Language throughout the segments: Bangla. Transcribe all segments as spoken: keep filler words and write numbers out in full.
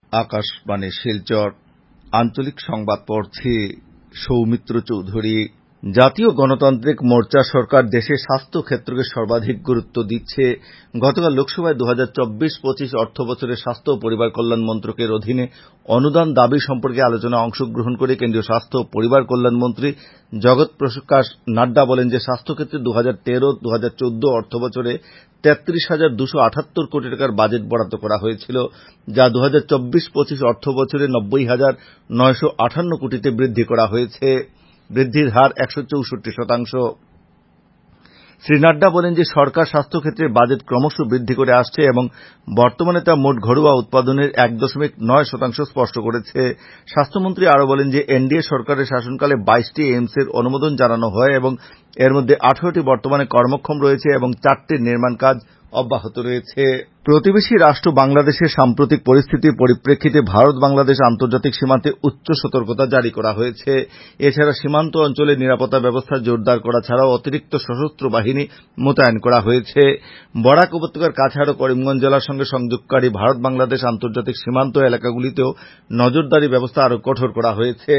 আকাশবাণী শিলচর আঞ্চলিক সংবাদ পড়ছি সৌমিত্র চৌধুরী। জাতীয় গণতান্ত্রিক মোর্চা সরকার দেশে স্বাস্থ্য ক্ষেত্রকে সর্বাধিক গুরুত্ব দিচ্ছে। গতকাল লোকসভায় দু হাজার চব্বিশ পঁচিশ অর্থ বছরে স্বাস্থ্য ও পরিবার কল্যাণ মন্ত্রকের অধীনে অনুদান দাবি সম্পর্কে আলোচনায় অংশগ্রহণ করে কেন্দ্রীয় স্বাস্থ্য ও পরিবার কল্যাণ মন্ত্রী জগৎ প্রকাশ নাড্ডা বলেন যে স্বাস্থ্যক্ষেত্রে দু হাজার তেরো দু হাজার চৌদ্দ অর্থ বছরে তেত্রিশ হাজার দুশো আটাত্তর কোটি টাকার বাজেট বরাদ্দ করা হয়েছিল, যা দু হাজার চব্বিশ পঁচিশ অর্থ বছরে নব্বই হাজার নয়শো আটান্ন কোটিতে বৃদ্ধি করা হয়েছে। বৃদ্ধির হার একশো চৌষট্টি শতাংশ। শ্রী নাড্ডা বলেন যে সরকার স্বাস্থ্যক্ষেত্রের বাজেট ক্রমশ বৃদ্ধি করে আসছে এবং বর্তমানে তা মোট ঘরোয়া উৎপাদনের এক দশমিক নয় শতাংশ স্পর্শ করেছে। স্বাস্থ্যমন্ত্রী আরও বলেন যে এনডিএ সরকারের শাসনকালে বাইশটি এইমসের অনুমোদন জানানো হয় এবং এর মধ্যে আঠারোটি বর্তমানে কর্মক্ষম রয়েছে এবং চারটির নির্মাণ কাজ অব্যাহত রয়েছে। প্রতিবেশী রাষ্ট্র বাংলাদেশের সাম্প্রতিক পরিস্থিতির পরিপ্রেক্ষিতে ভারত বাংলাদেশ আন্তর্জাতিক সীমান্তে উচ্চ সতর্কতা জারি করা হয়েছে। এছাড়া সীমান্ত অঞ্চলে নিরাপত্তা ব্যবস্থা জোরদার করা ছাড়াও অতিরিক্ত সশস্ত্র বাহিনী মোতায়েন করা হয়েছে। বরাক উপত্যকার কাছাড় ও করিমগঞ্জ জেলার সঙ্গে সংযোগকারী ভারত বাংলাদেশ আন্তর্জাতিক সীমান্ত এলাকাগুলিতেও নজরদারি ব্যবস্থা আরও কঠোর করা হয়েছে।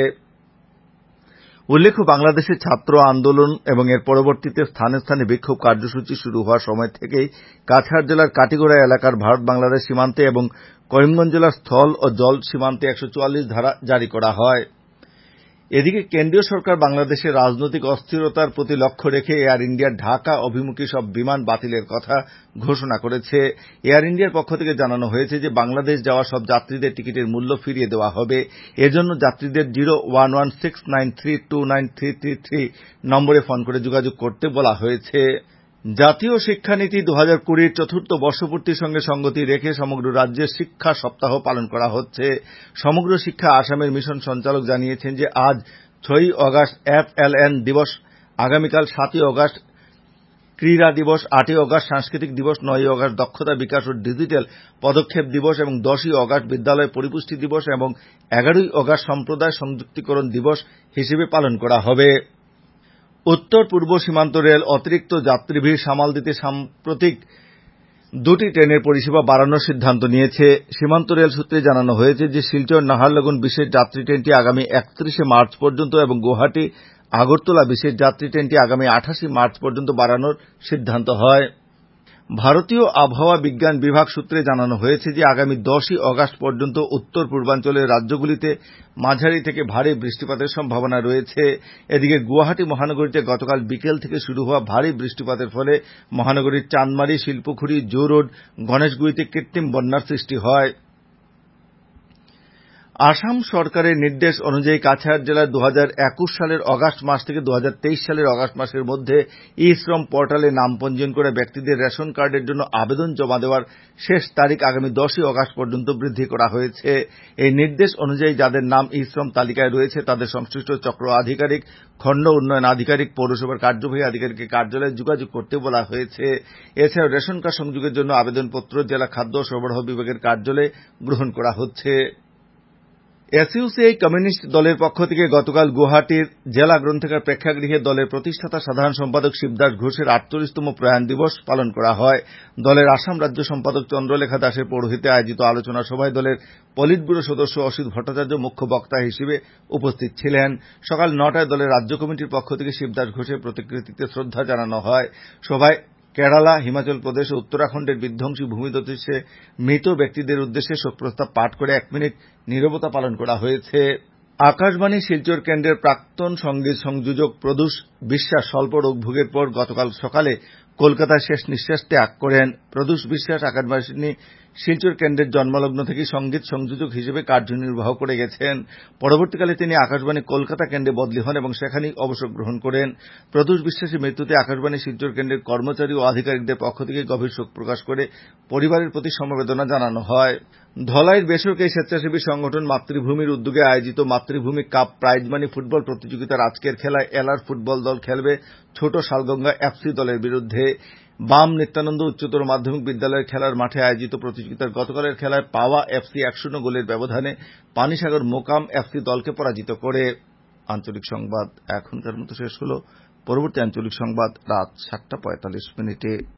উল্লেখ্য, বাংলাদেশে ছাত্র আন্দোলন এবং এর পরবর্তীতে স্থানে স্থানে বিক্ষোভ কার্যসূচি শুরু হওয়ার সময় থেকেই কাছাড় জেলার কাটিগড়া এলাকার ভারত বাংলাদেশ সীমান্তে এবং করিমগঞ্জ জেলার স্থল ও জল সীমান্তে একশো চুয়াল্লিশ ধারা জারি করা হয়। এদিকে কেন্দ্রীয় সরকার বাংলাদেশের রাজনৈতিক অস্থিরতার প্রতি লক্ষ্য রেখে এয়ার ইন্ডিয়ার ঢাকা অভিমুখী সব বিমান বাতিলের কথা ঘোষণা করেছে। এয়ার ইন্ডিয়ার পক্ষ থেকে জানানো হয়েছে যে বাংলাদেশ যাওয়া সব যাত্রীদের টিকিটের মূল্য ফিরিয়ে দেওয়া হবে। এজন্য যাত্রীদের zero one one six nine three two nine three three three নম্বরে ফোন করে যোগাযোগ করতে বলা হয়েছে। জাতীয় শিক্ষানীতি দু হাজার কুড়ির চতুর্থ বর্ষপূর্তির সঙ্গে সঙ্গতি রেখে সমগ্র রাজ্যে শিক্ষা সপ্তাহ পালন করা হচ্ছে। সমগ্র শিক্ষা আসামের মিশন সঞ্চালক জানিয়েছেন যে আজ ছয়ই অগাস্ট এফ এল এন দিবস, আগামীকাল সাতই অগাস্ট ক্রীড়া দিবস, আটই অগাস্ট সাংস্কৃতিক দিবস, নয়ই অগাস্ট দক্ষতা বিকাশ ও ডিজিটাল পদক্ষেপ দিবস এবং দশই অগাস্ট বিদ্যালয় পরিপুষ্টি দিবস এবং এগারোই অগাস্ট সম্প্রদায় সংযুক্তিকরণ দিবস হিসেবে পালন করা হবে। উত্তর পূর্ব সীমান্ত রেল অতিরিক্ত যাত্রী ভিড় সামাল দিতে সাম্প্রতিক দুটি ট্রেনের পরিষেবা বাড়ানোর সিদ্ধান্ত নিয়েছে। সীমান্ত রেল সূত্রে জানানো হয়েছে যে শিলচর নাহারলাগুন বিশেষ যাত্রী ট্রেনটি আগামী একত্রিশে মার্চ পর্যন্ত এবং গুয়াহাটি আগরতলা বিশেষ যাত্রী ট্রেনটি আগামী আঠাশে মার্চ পর্যন্ত বাড়ানোর সিদ্ধান্ত হয়। ভারতীয় আবহাওয়া বিজ্ঞান বিভাগ সূত্রে জানানো হয়েছে যে আগামী দশই অগাস্ট পর্যন্ত উত্তর পূর্বাঞ্চলের রাজ্যগুলিতে মাঝারি থেকে ভারী বৃষ্টিপাতের সম্ভাবনা রয়েছে। এদিকে গুয়াহাটি মহানগরীতে গতকাল বিকেল থেকে শুরু হওয়া ভারী বৃষ্টিপাতের ফলে মহানগরীর চাঁদমারি, শিলপুখুরি, জো রোড, গণেশগুড়িতে কৃত্রিম বন্যার সৃষ্টি হয়। আসাম সরকারের নির্দেশ অনুযায়ী কাছাড় জেলার দু হাজার একুশ সালের অগাস্ট মাস থেকে দু হাজার তেইশ সালের অগাস্ট মাসের মধ্যে ই শ্রম পোর্টালে নাম পঞ্জীয়ন করা ব্যক্তিদের রেশন কার্ডের জন্য আবেদন জমা দেওয়ার শেষ তারিখ আগামী দশই অগাস্ট পর্যন্ত বৃদ্ধি করা হয়েছে। এই নির্দেশ অনুযায়ী যাদের নাম ই শ্রম তালিকায় রয়েছে তাদের সংশ্লিষ্ট চক্র আধিকারিক, খণ্ড উন্নয়ন আধিকারিক, পৌরসভার কার্যবাহী আধিকারিকের কার্যালয়ে যোগাযোগ করতে বলা হয়েছে। এছাড়াও রেশন কার্ড সংযোগের জন্য আবেদনপত্র জেলা খাদ্য ও সরবরাহ বিভাগের কার্যালয়ে গ্রহণ করা হচ্ছে। এসইউসিআই কমিউনিস্ট দলের পক্ষ থেকে গতকাল গুয়াহাটির জেলা গ্রন্থাগার প্রেক্ষাগৃহে দলের প্রতিষ্ঠাতা সাধারণ সম্পাদক শিবদাস ঘোষের আটচল্লিশতম প্রয়াণ দিবস পালন করা হয়। দলের আসাম রাজ্য সম্পাদক চন্দ্রলেখা দাসের পৌরোহিত্যে আয়োজিত আলোচনা সভায় দলের পলিট ব্যুরো সদস্য অসিত ভট্টাচার্য মুখ্য বক্তা হিসেবে উপস্থিত ছিলেন। সকাল নটায় দলের রাজ্য কমিটির পক্ষ থেকে শিবদাস ঘোষের প্রতিকৃতিতে শ্রদ্ধা জানানো হয়। সভায় কেরালা, হিমাচল প্রদেশ ও উত্তরাখণ্ডের বিধ্বংসী ভূমিধসে মৃত ব্যক্তিদের উদ্দেশ্যে শোক প্রস্তাব পাঠ করে এক মিনিট নীরবতা পালন করা হয়েছে। আকাশবাণী শিলচর কেন্দ্রের প্রাক্তন সঙ্গীত সংযোজক প্রদূষ বিশ্বাস স্বল্প রোগভোগের পর গতকাল সকালে কলকাতায় শেষ নিঃশ্বাস ত্যাগ করেন। প্রদূষ বিশ্বাস আকাশবাণী শিলচর কেন্দ্রের জন্মলগ্ন থেকে সঙ্গীত সংযোজক হিসেবে কার্যনির্বাহ করে গেছেন। পরবর্তীকালে তিনি আকাশবাণী কলকাতা কেন্দ্রে বদলি হন এবং সেখানেই অবসর গ্রহণ করেন। প্রদূষ বিশ্বাসের মৃত্যুতে আকাশবাণী শিলচর কেন্দ্রের কর্মচারী ও আধিকারিকদের পক্ষ থেকে গভীর শোক প্রকাশ করে পরিবারের প্রতি সমবেদনা জানানো হয়। ধলাইয়ের বেসরকারি স্বেচ্ছাসেবী সংগঠন মাতৃভূমির উদ্যোগে আয়োজিত মাতৃভূমি কাপ প্রাইজ মানি ফুটবল প্রতিযোগিতার আজকের খেলায় এলার ফুটবল দল খেলবে ছোট শালগঙ্গা এফসি দলের বিরুদ্ধে। বাম নিত্যানন্দ উচ্চতর মাধ্যমিক বিদ্যালয়ের খেলার মাঠে আয়োজিত প্রতিযোগিতার গতকালের খেলায় পাওয়া এফসি এক শূন্য গোলের ব্যবধানে পানিসাগর মোকাম এফসি দলকে পরাজিত করে। আঞ্চলিক সংবাদ এখনকার মতো শেষ হল। পরবর্তী আঞ্চলিক সংবাদ রাত সাতটা পঁয়তাল্লিশ মিনিটে।